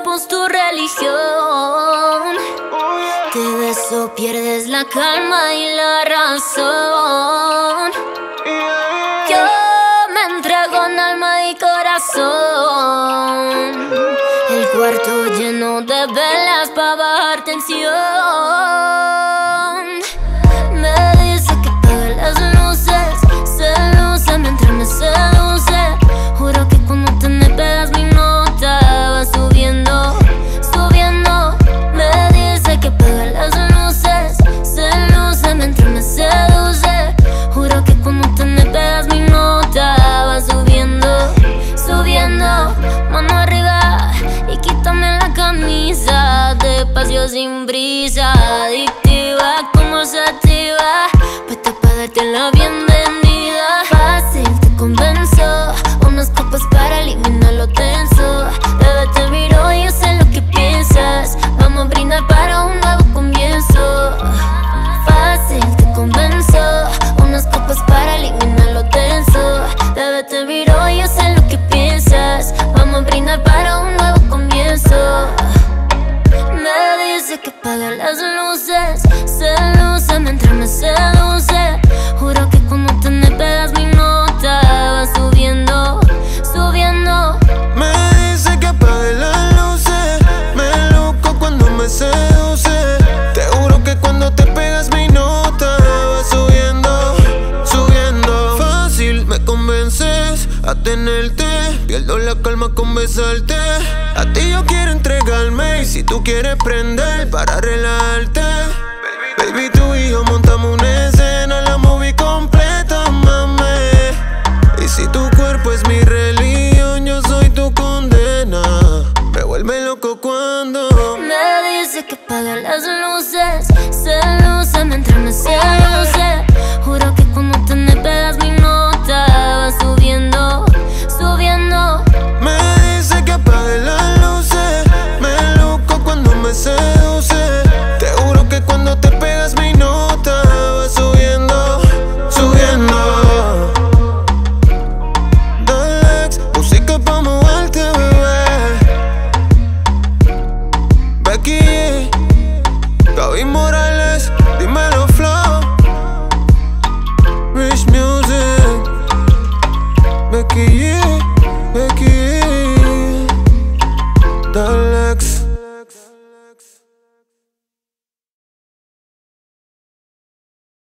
cuerpo es tu religión. Te beso, pierdes la calma y la razón. Yo me entrego en alma y corazón. El cuarto lleno de velas para bajar tensión. Me dice que apague las luces, se luce mientras me seduce. Juro que cuando te me pegas mi nota va subiendo, subiendo. Me dice que apague las luces, se luce mientras me seduce. Juro que cuando te me pegas mi nota va subiendo, subiendo. Mano arriba y quítame la camisa, despacio sin brisa, adictiva como sativa, puesta para darte la bienvenida. Fácil, te convenzo, unas copas para eliminar lo tenso. Bebé, te miro y yo sé lo que piensas, vamos a brindar para un nuevo comienzo. Fácil, te convenzo, unas copas para eliminar lo tenso. Bebé, te miro y yo sé lo que piensas, vamos a brindar para un nuevo comienzo. Me dice que apague las luces, se luce mientras me seduce. Juro que cuando te me pegas mi nota va subiendo, subiendo. Me dice que apague las luces, me loco cuando me seduce. Te juro que cuando te pegas mi nota va subiendo, subiendo. Fácil, me convences a tenerte, pierdo la calma con besarte. A ti yo quiero entregarme y si tú quieres prender para relajarte. Baby, tú y yo montamos una